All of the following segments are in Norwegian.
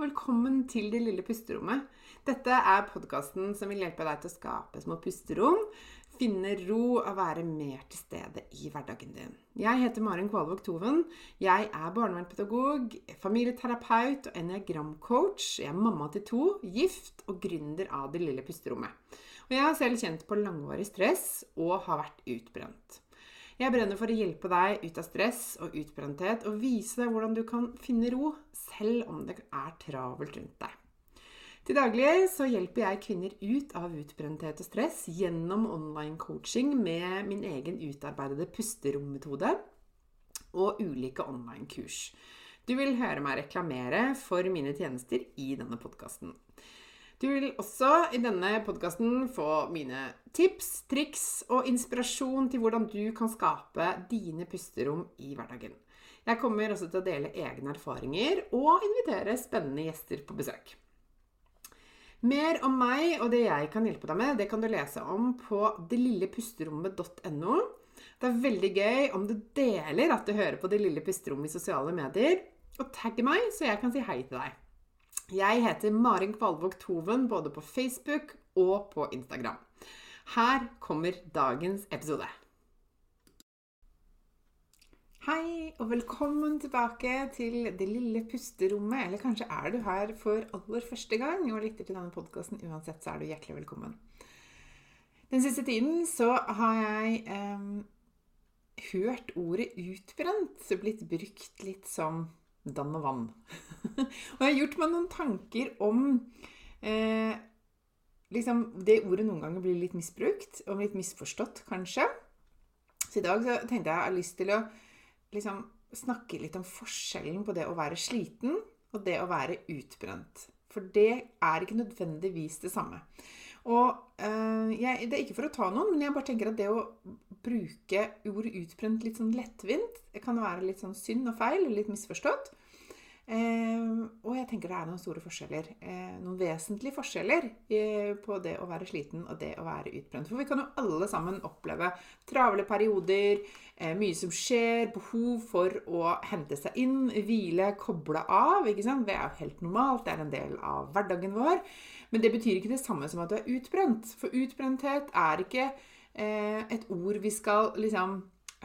velkommen til Det lille pusterommet. Dette er podcasten som vil hjelpe deg til å skape små pusterom, finne ro og være mer til stede i hverdagen din. Jeg heter Maren Kvalvåg Toven. Jeg er barnevernspedagog, familieterapeut og enneagramcoach. Jeg er mamma til 2, gift og gründer av Det lille pusterommet. Og jeg har selv kjent på langvarig stress og har vært utbrent. Jeg brenner for å hjelpe deg ut av stress og utbrenthet og vise deg hvordan du kan finne ro selv om det er travelt rundt deg. Til daglig så hjelper jeg kvinner ut av utbrenthet og stress gjennom online coaching med min egen utarbeidede pusterommetode og ulike online kurs. Du vil høre meg reklamere for mine tjenester i denne podcasten. Du vil også i denne podcasten få mine tips, triks og inspirasjon til hvordan du kan skape dine pusterom i hverdagen. Jeg kommer også til å dele egne erfaringer og invitere spennende gjester på besøk. Mer om meg og det jeg kan hjelpe deg med, det kan du lese om på delillepusterommet.no. Det er veldig gøy om du deler at du hører på Det lille pusterommet i sosiale medier, og tagg meg så jeg kan si hei til deg. Jeg heter Maren Kvalvåg Toven både på Facebook og på Instagram. Her kommer dagens episode. Hei og velkommen tilbake til Det lille pusterommet, eller kanskje er du her for aller første gang og lytter til denne podcasten. Uansett så er du hjertelig velkommen. Den siste tiden så har jeg hørt ordet utbrent, så blitt brukt litt som dann og vann. Og jeg har gjort meg noen tanker om liksom det ordet noen ganger blir litt misbrukt, og litt misforstått kanskje. Så i dag så tenkte jeg har lyst til å liksom snakke litt om forskjellen på det å være sliten og det å være utbrent. For det er ikke nødvendigvis det samme. Og det er ikke for å ta noen, men jeg bare tenker at det å bruke ordet utbrent litt sånn lettvint, det kan være litt sånn synd og feil, litt misforstått. Og jeg tenker det er noen store forskjeller, noen vesentlige forskjeller på det å være sliten og det å være utbrent. For vi kan jo alle sammen oppleve travle perioder, mye som skjer, behov for å hente seg inn, hvile, koble av, ikke sant? Det er jo helt normalt, det er en del av hverdagen vår. Men det betyr ikke det samme som at du er utbrent. For utbrenthet er ikke et ord vi skal liksom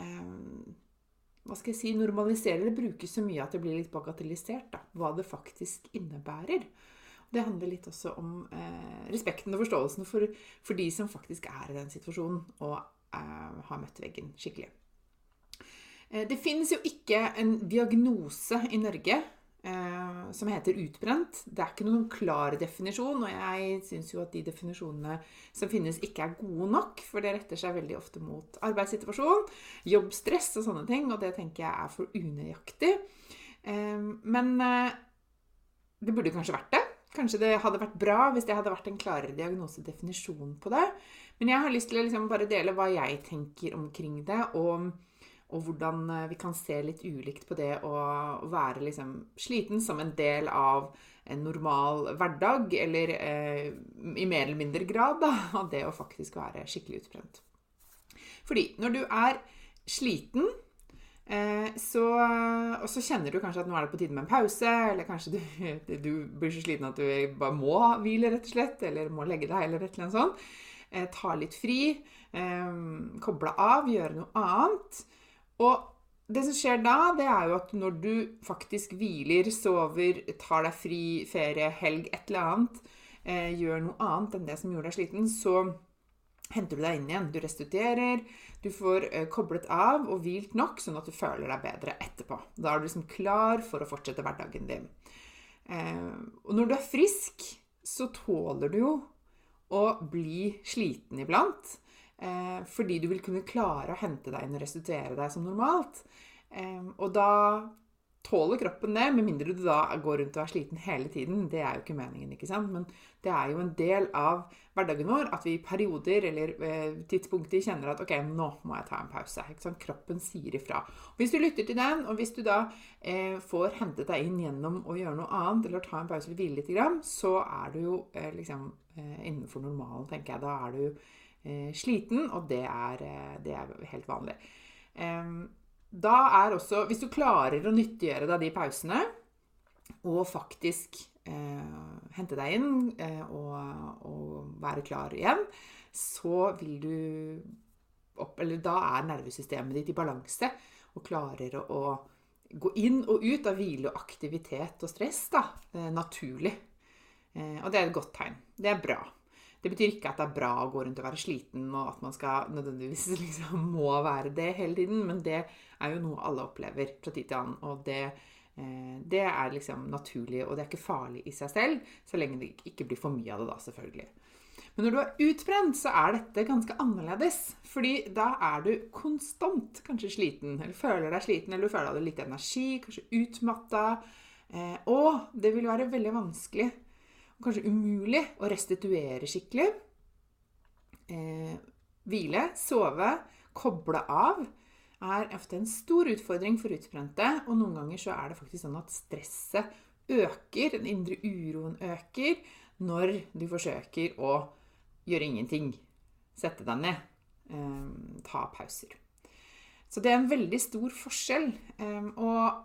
normalisere eller bruke så mye at det blir litt bagatellisert da, hva det faktisk innebærer. Det handler litt også om respekten og forståelsen for de som faktisk er i den situasjonen og har møtt veggen skikkelig. Det finnes jo ikke en diagnose i Norge som heter utbrent. Det er ikke noen klar definisjon, og jeg synes jo at de definisjonene som finnes ikke er gode nok, for det retter seg veldig ofte mot arbeidssituasjon, jobbstress og sånne ting, og det tenker jeg er for unøyaktig. Men det burde kanskje vært det. Kanskje det hadde vært bra hvis det hadde vært en klarere diagnosedefinisjon på det. Men jeg har lyst til å liksom bare dele hva jeg tenker omkring det, og hvordan vi kan se litt ulikt på det å være liksom sliten som en del av en normal hverdag, eller i mer eller mindre grad da, av det å faktisk være skikkelig utbrent. Fordi når du er sliten, og så kjenner du kanskje at nå er det på tide med en pause, eller kanskje du blir så sliten at du bare må hvile rett og slett, eller må legge deg, eller et eller annet sånt. Ta litt fri, koble av, gjøre noe annet. Og det som skjer da, det er jo at når du faktisk hviler, sover, tar deg fri, ferie, helg, et eller annet, gjør noe annet enn det som gjorde deg sliten, så henter du deg inn igjen. Du restituerer, du får koblet av og hvilt nok, sånn at du føler deg bedre etterpå. Da er du liksom klar for å fortsette hverdagen din. Og når du er frisk, så tåler du jo å bli sliten iblant, fordi du vil kunne klare å hente deg inn og restituere deg som normalt. Og da tåler kroppen det, med mindre du da går rundt og er sliten hele tiden. Det er jo ikke meningen, ikke sant? Men det er jo en del av hverdagen vår at vi i perioder eller tidspunkter kjenner at ok, nå må jeg ta en pause. Ikke sant? Kroppen sier ifra. Og hvis du lytter til den, og hvis du da får hentet deg inn gjennom å gjøre noe annet, eller ta en pause eller hvile litt grann, så er du jo liksom innenfor normalen, tenker jeg. Da er du sliten, og det er helt vanlig. Da er også, hvis du klarer å nyttiggjøre deg de pausene, og faktisk hente deg inn og være klar igjen, så vil du da nervesystemet ditt i balanse og klarer å gå inn og ut av hvile og aktivitet og stress naturlig. Og det et godt tegn. Det bra. Det betyr ikke at det bra å gå rundt og være sliten, og at man skal nødvendigvis liksom må være det hele tiden, men det jo noe alle opplever fra tid til annen, og det liksom naturlig, og det ikke farlig i seg selv, så lenge det ikke blir for mye av det da, selvfølgelig. Men når du utbrent, så dette ganske annerledes, fordi da du konstant kanskje sliten, eller føler deg sliten, eller du føler at du har litt energi, kanskje utmattet, og det vil være veldig vanskelig, og kanskje umulig å restituere skikkelig, hvile, sove, koble av, ofte en stor utfordring for utbrente, og noen ganger så det faktisk sånn at stresset øker, den indre uroen øker, når du forsøker å gjøre ingenting, sette deg ned, ta pauser. Så det en veldig stor forskjell, og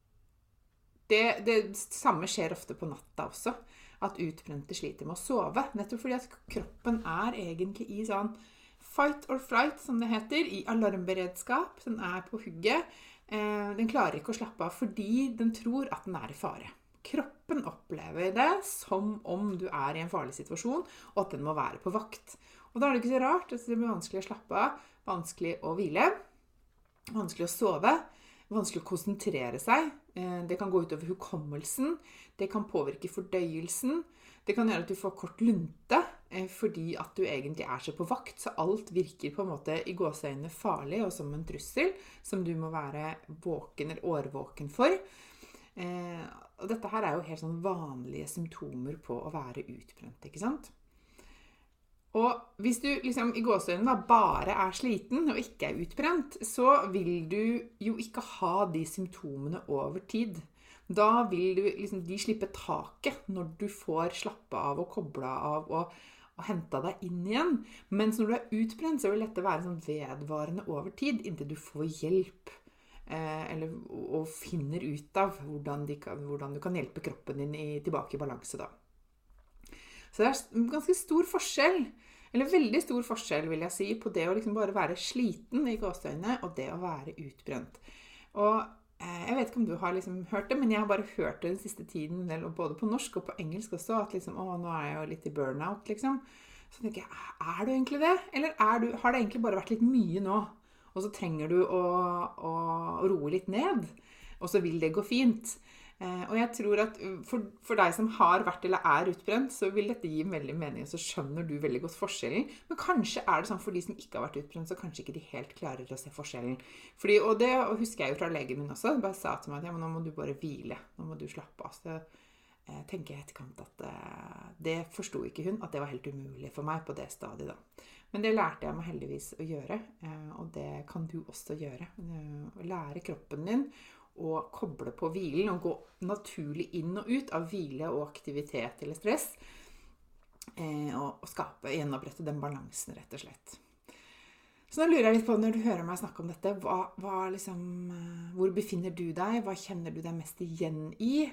det samme skjer ofte på natta også, at utbrente sliter med å sove, nettopp fordi at kroppen egentlig i sånn fight or flight, som det heter, i alarmberedskap, den på hugget, den klarer ikke å slappe av fordi den tror at den i fare. Kroppen opplever det som om du i en farlig situasjon, og at den må være på vakt. Og da det ikke så rart, det blir vanskelig å slappe av, vanskelig å hvile, vanskelig å sove, vanskelig å konsentrere seg. Det kan gå ut over hukommelsen, det kan påvirke fordøyelsen, det kan gjøre at du får kort lunte, fordi at du egentlig så på vakt, så alt virker på en måte i gåseøynene farlig og som en trussel, som du må være våken eller årvåken for. Og dette her jo helt sånn vanlige symptomer på å være utbrent, ikke sant? Og hvis du liksom i gåseøynene bare sliten og ikke utbrent, så vil du jo ikke ha de symptomene over tid. Da vil du liksom, de slippe taket når du får slappe av og koble av og hente deg inn igjen. Mens når du utbrent, så vil dette være sånn vedvarende over tid, inntil du får hjelp. Og finner ut av hvordan du kan hjelpe kroppen din tilbake i balanse da. Så det en ganske stor forskjell, eller veldig stor forskjell vil jeg si, på det å liksom bare være sliten i gåseøynene og det å være utbrent. Og jeg vet ikke om du har liksom hørt det, men jeg har bare hørt det den siste tiden, både på norsk og på engelsk også, at liksom, nå jeg jo litt i burnout liksom. Så tenker jeg, du egentlig det? Eller har det egentlig bare vært litt mye nå? Og så trenger du å roe litt ned, og så vil det gå fint. Og jeg tror at for deg som har vært eller utbrent, så vil dette gi veldig mening, og så skjønner du veldig godt forskjellen. Men kanskje det sånn for de som ikke har vært utbrent, så kanskje ikke de helt klarer å se forskjellen. Og det husker jeg jo fra legen min også, bare sa til meg at nå må du bare hvile, nå må du slappe av. Så tenker jeg etterkant at det forstod ikke hun, at det var helt umulig for meg på det stadiet da. Men det lærte jeg meg heldigvis å gjøre, og det kan du også gjøre. Å lære kroppen din å koble på hvilen og gå naturlig inn og ut av hvile og aktivitet eller stress, og gjenopprette den balansen rett og slett. Så nå lurer jeg litt på, når du hører meg snakke om dette, hvor befinner du deg? Hva kjenner du deg mest igjen i?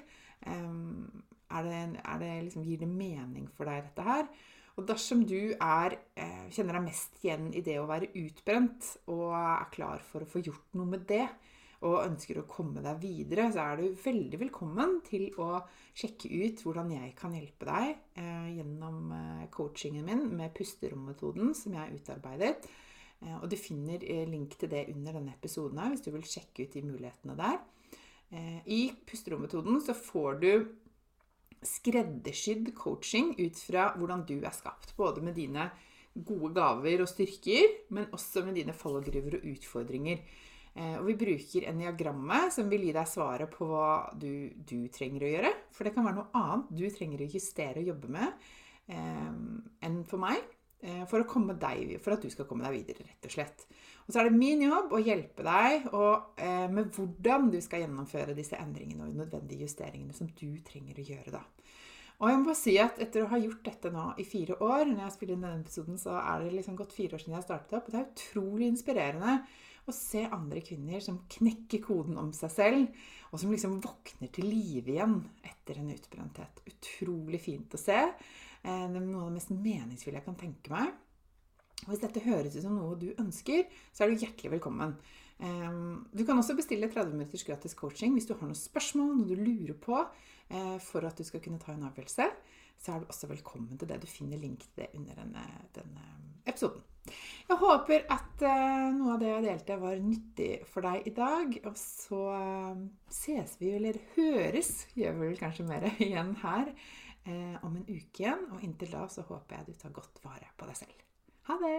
Gir det mening for deg dette her? Og dersom du kjenner deg mest igjen i det å være utbrent, og klar for å få gjort noe med det, og ønsker å komme deg videre, så du veldig velkommen til å sjekke ut hvordan jeg kan hjelpe deg gjennom coachingen min med pusterommetoden som jeg har utarbeidet. Og du finner link til det under denne episoden her, hvis du vil sjekke ut de mulighetene der. I pusterommetoden så får du skreddersydd coaching ut fra hvordan du skapt, både med dine gode gaver og styrker, men også med dine fallgruver og utfordringer. Og vi bruker enneagrammet som vil gi deg svaret på hva du trenger å gjøre, for det kan være noe annet du trenger å justere og jobbe med enn for meg, for at du skal komme deg videre, rett og slett. Og så det min jobb å hjelpe deg med hvordan du skal gjennomføre disse endringene og nødvendige justeringene som du trenger å gjøre da. Og jeg må bare si at etter å ha gjort dette nå i 4 år, når jeg spiller inn denne episoden, så det liksom gått 4 år siden jeg startet opp, og det utrolig inspirerende å se andre kvinner som knekker koden om seg selv, og som liksom våkner til liv igjen etter en utbrenthet. Utrolig fint å se. Det er noe av det mest meningsfulle jeg kan tenke meg. Og hvis dette høres ut som noe du ønsker, så er du hjertelig velkommen. Du kan også bestille 30 minutters gratis coaching hvis du har noen spørsmål, noe du lurer på, for at du skal kunne ta en avgjørelse. Så er du også velkommen til det. Du finner link til det under denne episoden. Jeg håper at noe av det jeg delte var nyttig for deg i dag, og så ses vi, eller høres, gjør vi vel kanskje mer igjen her, om en uke igjen, og inntil da så håper jeg du tar godt vare på deg selv. Ha det!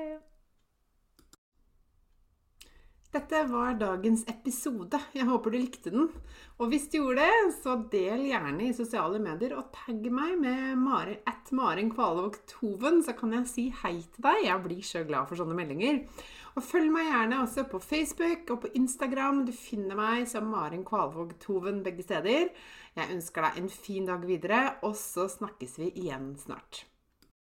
Dette var dagens episode. Jeg håper du likte den. Og hvis du gjorde det, så del gjerne i sosiale medier og tagg meg med Maren Kvalvåg Toven, så kan jeg si hei til deg. Jeg blir så glad for sånne meldinger. Og følg meg gjerne også på Facebook og på Instagram. Du finner meg som Maren Kvalvåg Toven begge steder. Jeg ønsker deg en fin dag videre, og så snakkes vi igjen snart.